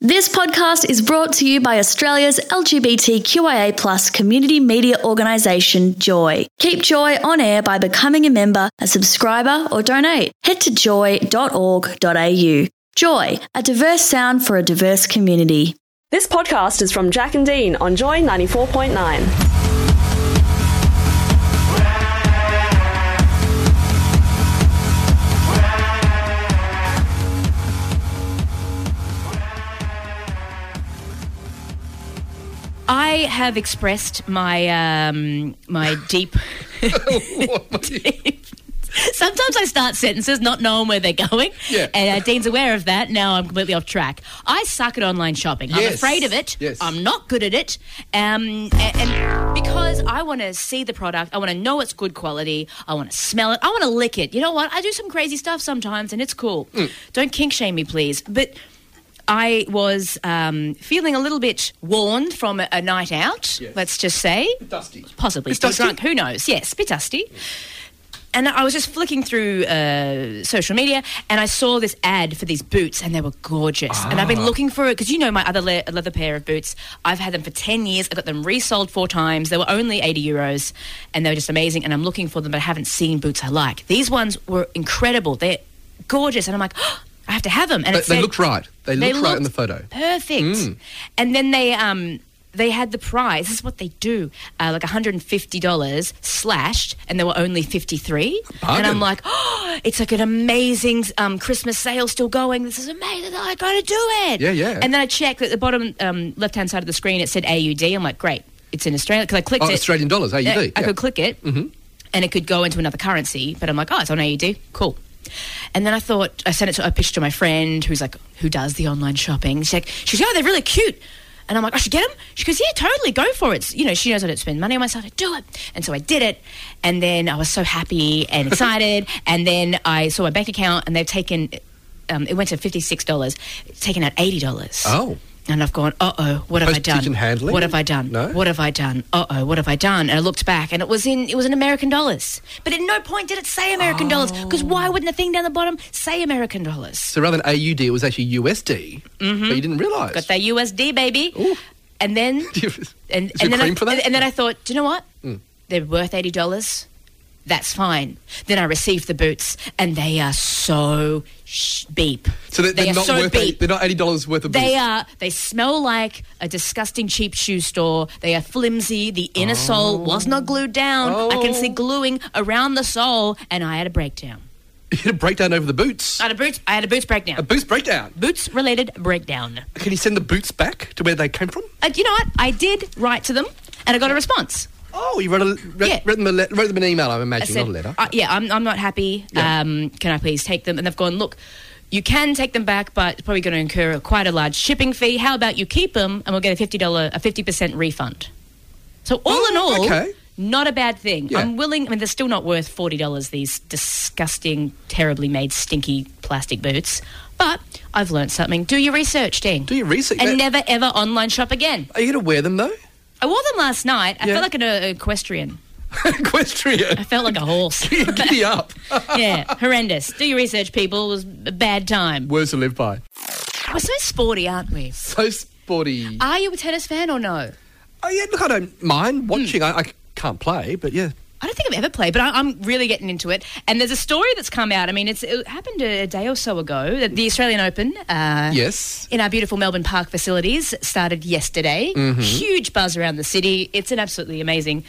This podcast is brought to you by Australia's LGBTQIA+ community media organisation, Joy. Keep Joy on air by becoming a member, a subscriber or donate. Head to joy.org.au. Joy, a diverse sound for a diverse community. This podcast is from Jack and Dean on Joy 94.9. I have expressed my my deep. Sometimes I start sentences not knowing where they're going, and Dean's aware of that. Now I'm completely off track. I suck at online shopping. Yes. I'm afraid of it. Yes. I'm not good at it, and because I want to see the product, I want to know it's good quality, I want to smell it, I want to lick it. You know what? I do some crazy stuff sometimes, and it's cool. Don't kink shame me, please. But I was feeling a little bit worn from a night out, let's just say. Bit dusty. Possibly. Still drunk, who knows? Yes, a bit dusty. And I was just flicking through social media and I saw this ad for these boots and they were gorgeous. And I've been looking for it because you know my other leather pair of boots. I've had them for 10 years. I got them resold 4 times. They were only €80 and they were just amazing. And I'm looking for them, but I haven't seen boots I like. These ones were incredible. They're gorgeous. And I'm like, oh, I have to have them. And they looked right. They looked right in the photo. Perfect. And then they had the price. This is what they do. Like $150 slashed, and there were only 53. And I'm like, oh, it's like an amazing Christmas sale still going. This is amazing. I got to do it. Yeah. And then I checked at the bottom left-hand side of the screen. It said AUD. I'm like, great. It's in Australia. Because I clicked it. Australian dollars, AUD. I could click it, and it could go into another currency. But I'm like, oh, it's on AUD. Cool. And then I thought, I pitched to my friend who does the online shopping. She's like, oh, they're really cute. And I'm like, I should get them? She goes, yeah, totally, go for it. You know, she knows I don't spend money on myself. I do it. And so I did it. And then I was so happy and excited. And then I saw my bank account and they've taken, it went to $56, taken out $80. Oh. And I've gone, uh-oh, what have I done? Post-pigeon handling? What have I done? No? What have I done? Uh-oh, what have I done? And I looked back and it was in American dollars. But at no point did it say American dollars, because why wouldn't the thing down the bottom say American dollars? So rather than AUD, it was actually USD, but you didn't realise. Got that USD, baby. Ooh. And then... and then for that? And then I thought, do you know what? They're worth $80. That's fine. Then I received the boots and they are so beep. So they're not so worth beep. They're not $80 worth of boots? They smell like a disgusting cheap shoe store. They are flimsy. The inner sole was not glued down. I can see gluing around the sole, and I had a breakdown. You had a breakdown over the boots? I had a boots breakdown. A boots breakdown? Boots-related breakdown. Can you send the boots back to where they came from? You know what? I did write to them, and I got a response. Oh, you wrote them an email, I'm imagining, not a letter. I'm not happy. Yeah. Can I please take them? And they've gone, look, you can take them back, but it's probably going to incur quite a large shipping fee. How about you keep them and we'll get a 50% refund? So all in all, not a bad thing. Yeah. I'm willing. I mean, they're still not worth $40, these disgusting, terribly made, stinky plastic boots. But I've learned something. Do your research, Dean. Do your research. And never, ever online shop again. Are you going to wear them, though? I wore them last night. I felt like an equestrian. Equestrian? I felt like a horse. Giddy up. Yeah, horrendous. Do your research, people. It was a bad time. Words to live by. We're so sporty, aren't we? So sporty. Are you a tennis fan or no? Oh, yeah, look, I don't mind watching. I can't play, but yeah. I don't think I've ever played, but I'm really getting into it. And there's a story that's come out. I mean, it happened a day or so ago. The Australian Open in our beautiful Melbourne Park facilities started yesterday. Huge buzz around the city. It's an absolutely amazing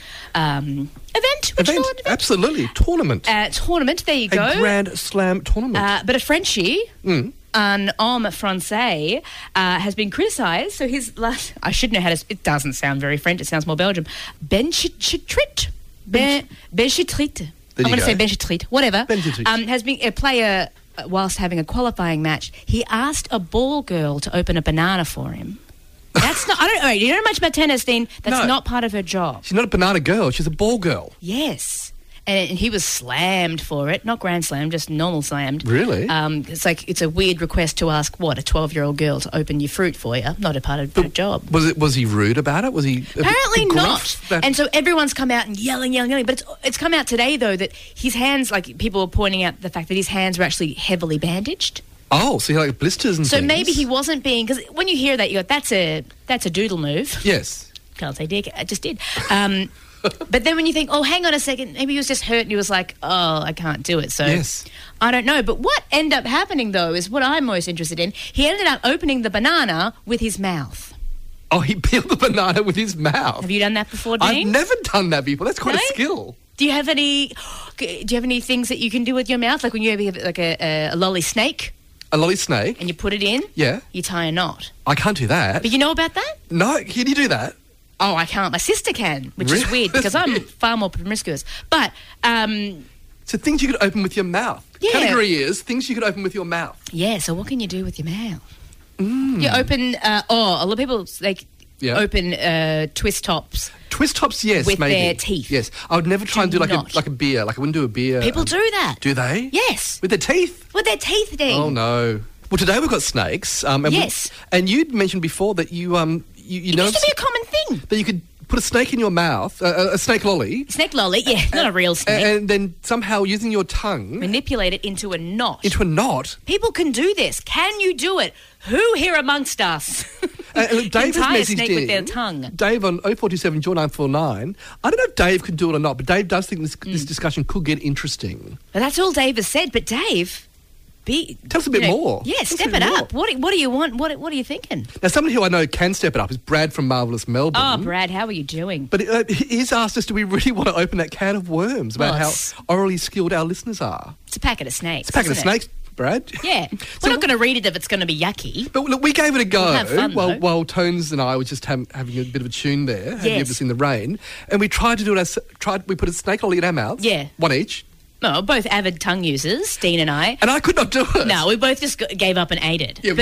event. Absolutely. Tournament. Tournament, there you go. A Grand Slam tournament. But a Frenchie... An homme français has been criticised. So his last... I should know how to... It doesn't sound very French. It sounds more Belgium. Benchitrit. Benchitrit. I'm going to say Benchitrit. Whatever. Has been a player whilst having a qualifying match. He asked a ball girl to open a banana for him. That's not... you don't know much about tennis, Dean. That's not part of her job. She's not a banana girl. She's a ball girl. Yes. And he was slammed for it. Not grand slam, just normal slammed. Really? It's a weird request to ask, a 12-year-old girl to open your fruit for you. Not a part of her job. Was he rude about it? Was he... Apparently not. And so everyone's come out and yelling. But it's come out today, though, that his hands, like people were pointing out the fact that his hands were actually heavily bandaged. Oh, so you like blisters and So things. maybe he wasn't being... Because when you hear that, you go, that's a doodle move. Yes. Can't say dick, I just did. But then when you think, oh, hang on a second, maybe he was just hurt and he was like, oh, I can't do it. So Yes. I don't know. But what ended up happening, though, is what I'm most interested in. He ended up opening the banana with his mouth. Oh, he peeled the banana with his mouth. Have you done that before, Dean? I've never done that before. That's quite a skill. Do you have any things that you can do with your mouth? Like when you have like a lolly snake A lolly snake? and you put it in? Yeah. You tie a knot. I can't do that. But you know about that? No, can you do that? Oh, I can't. My sister can, which is Really? weird because I'm far more promiscuous. But, So things you could open with your mouth. Yeah. Category is things you could open with your mouth. yeah, so what can you do with your mouth? You open, a lot of people, Yeah. open twist tops. Twist tops, yes, With maybe. their teeth. Yes. I would never try and do like not. a beer. Like I wouldn't do a beer. People do that. Do they? Yes. With their teeth? With their teeth, Dean. Oh, no. Well, today we've got snakes. And Yes. and you'd mentioned before that you It used to be a common thing. that you could put a snake in your mouth, a snake lolly, Snake lolly, yeah, not a real snake. and then somehow using your tongue Manipulate it into a knot. into a knot. People can do this. Can you do it? Who here amongst us? Look, Dave has tie a messaged snake in. with their tongue. Dave on 0427 949. I don't know if Dave can do it or not, but Dave does think this discussion could get interesting. But that's all Dave has said. But Dave, Tell us a bit more. Yeah, Tell us a step bit it more. up. What do you want? What are you thinking? Now, somebody who I know can step it up is Brad from Marvellous Melbourne. Oh, Brad, how are you doing? But he's asked us, do we really want to open that can of worms about Well, how it's- orally skilled our listeners are? It's a packet of snakes. It's a packet of isn't it? snakes, Brad. Yeah. We're not going to read it if it's going to be yucky. But look, we gave it a go We'll have fun, though. while Tones and I were just having a bit of a tune there. Have you Yes. ever seen the rain? And we tried to do it. We put a snake ollie in our mouths. Yeah. One each. No, both avid tongue users, Dean and I. And I could not do it. No, we both just gave up and ate it. Yeah.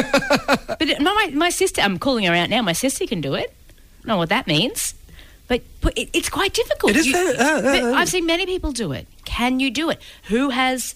But my sister, I'm calling her out now. My sister can do it. I don't know what that means. But it's quite difficult. It is but I've seen many people do it. Can you do it? Who has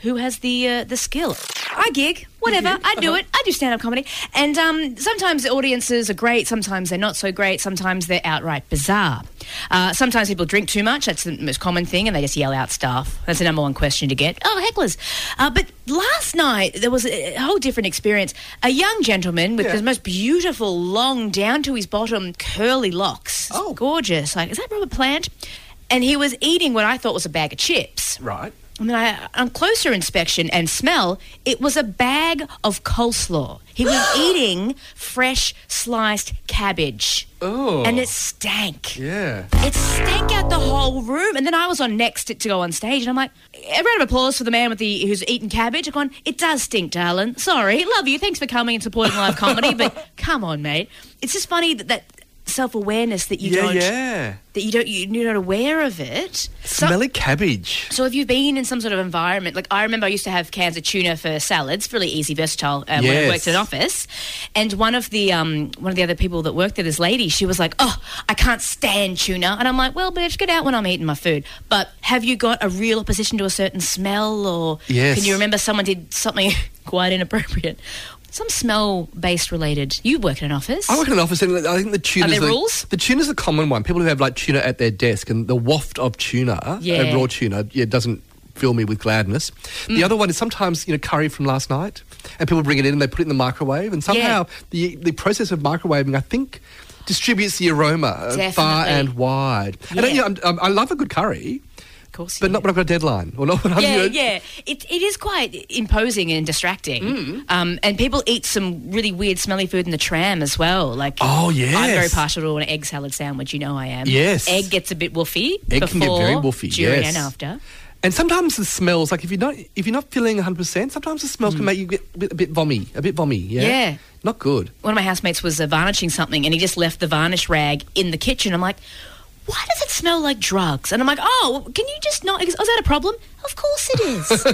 the skill? I gig, whatever. I do it. I do stand-up comedy. And sometimes the audiences are great. Sometimes they're not so great. Sometimes they're outright bizarre. Sometimes people drink too much. That's the most common thing, and they just yell out stuff. That's the number one question to get. Oh, hecklers. But last night, there was a whole different experience. A young gentleman with the most beautiful, long, down to his bottom, curly locks. Oh. Gorgeous. Like, is that Robert Plant? And he was eating what I thought was a bag of chips. Right. And then on closer inspection and smell, it was a bag of coleslaw. He was eating fresh sliced cabbage. Oh. And it stank. Yeah. It stank out the whole room. And then I was on next to go on stage, and I'm like, a round of applause for the man who's eating cabbage. I've gone, it does stink, darling. Sorry, love you. Thanks for coming and supporting live comedy, but come on, mate. It's just funny that self-awareness that you don't... Yeah. That you're not aware of it. Smelly cabbage. So if you've been in some sort of environment, like I remember I used to have cans of tuna for salads, really easy, versatile, when I worked in an office. And one of the other people that worked there, this lady, she was like, oh, I can't stand tuna. And I'm like, well, bitch, get out when I'm eating my food. But have you got a real opposition to a certain smell, or Yes. can you remember someone did something quite inappropriate? Some smell-based related. You work in an office. I work in an office, and I think the tuna's... Are there rules? The tuna's a common one. People who have, like, tuna at their desk, and the waft of tuna, raw tuna, doesn't fill me with gladness. The other one is sometimes, curry from last night, and people bring it in and they put it in the microwave, and somehow the process of microwaving, I think, distributes the aroma far and wide. Yeah. And I love a good curry. But not when I've got a deadline. Or not when I'm... Yeah. It is quite imposing and distracting. And people eat some really weird smelly food in the tram as well. Like, oh, yes. I'm very partial to an egg salad sandwich. You know I am. Yes. Egg gets a bit woofy. Egg can get very woofy, during yes. and after. And sometimes the smells, like if you're not feeling 100%, sometimes the smells can make you get a bit vommy, yeah? Yeah. Not good. One of my housemates was varnishing something, and he just left the varnish rag in the kitchen. I'm like, why does it smell like drugs? And I'm like, oh, can you just not... Is that a problem? Of course it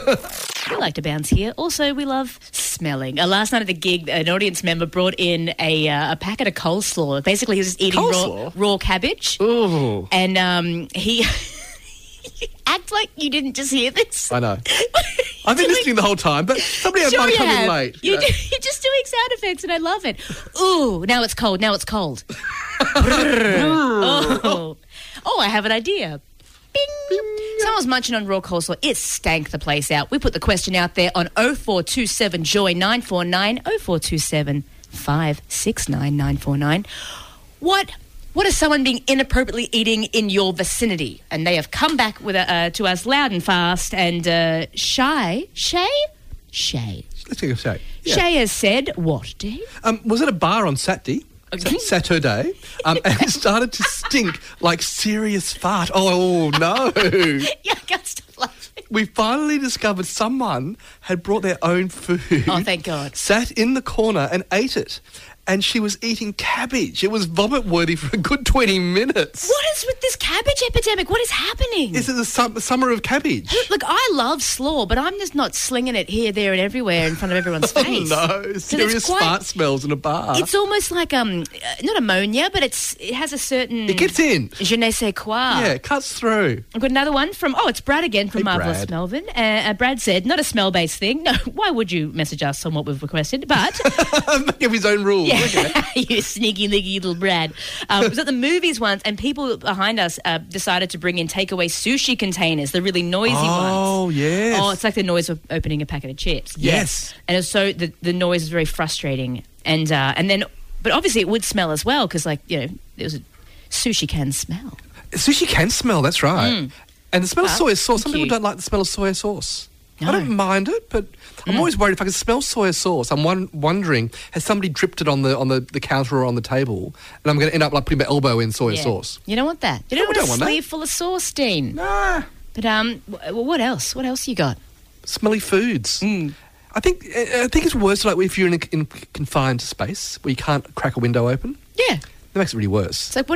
is. We like to bounce here. Also, we love smelling. Last night at the gig, an audience member brought in a packet of coleslaw. Basically, he was just eating raw cabbage. Ooh. And he... Act like you didn't just hear this. I know. I've been listening the whole time, but somebody might have come in late. You're just doing sound effects, and I love it. Ooh, now it's cold. Now it's cold. Oh, I have an idea. Bing. Someone's munching on raw coleslaw. It stank the place out. We put the question out there on 0427 Joy 949 0427 569 949. What is someone being inappropriately eating in your vicinity? And they have come back with to us loud and fast. And Shay. Let's take a Shay. Yeah. Shay has said what, Dean? Was it a bar on Saturday? Saturday, and it started to stink like serious fart. Oh, no. Yeah, I can't stop laughing. We finally discovered someone had brought their own food. Oh, thank God. Sat in the corner and ate it. And she was eating cabbage. It was vomit-worthy for a good 20 minutes. What is with this cabbage epidemic? What is happening? Is it the summer of cabbage? Look, I love slaw, but I'm just not slinging it here, there and everywhere in front of everyone's face. Oh, no. Serious fart smells in a bar. It's almost like, not ammonia, but it has a certain... It gets in. Je ne sais quoi. Yeah, it cuts through. I've got another one from... Oh, it's Brad again from Marvellous Brad. Melbourne. Brad said, not a smell-based thing. No, why would you message us on what we've requested? But... Make up his own rules. Yeah. You sneaky little Brad. It was at the movies once, and people behind us decided to bring in takeaway sushi containers, the really noisy ones. Oh, yes. Oh, it's like the noise of opening a packet of chips. Yes. And so the noise is very frustrating. And then, but obviously it would smell as well because, like, you know, there was sushi can smell. Sushi can smell, that's right. And the smell of soy sauce. Some people cute. don't like the smell of soy sauce. No. I don't mind it, but I'm always worried if I can smell soy sauce. I'm wondering, has somebody dripped it on the counter or on the table, and I'm going to end up like putting my elbow in soy sauce. You don't want that. You don't want a sleeve full of sauce, Dean. Nah. But what else? What else you got? Smelly foods. I think it's worse like if you're in a confined space where you can't crack a window open. Yeah. That makes it really worse. It's like,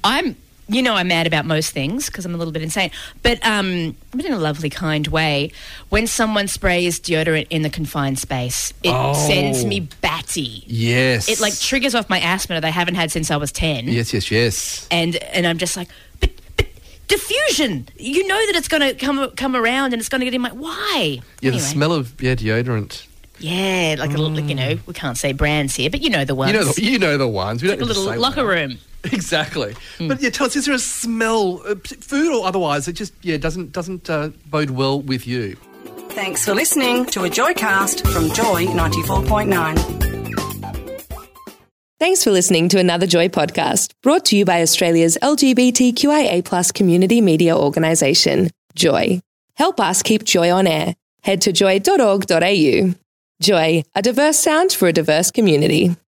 I'm mad about most things because I'm a little bit insane. But but in a lovely, kind way, when someone sprays deodorant in the confined space, it sends me batty. Yes. It like triggers off my asthma that I haven't had since I was 10. Yes. And I'm just like, but diffusion. You know that it's going to come around and it's going to get in my... Why? Yeah, anyway. The smell of deodorant. Yeah, like a little, we can't say brands here, but you know the ones. You know the ones. We don't like a little locker room. Exactly. But tell us, is there a smell, food or otherwise, that just doesn't bode well with you? Thanks for listening to a Joycast from Joy 94.9. Thanks for listening to another Joy podcast, brought to you by Australia's LGBTQIA+ community media organisation, Joy. Help us keep Joy on air. Head to joy.org.au. Joy, a diverse sound for a diverse community.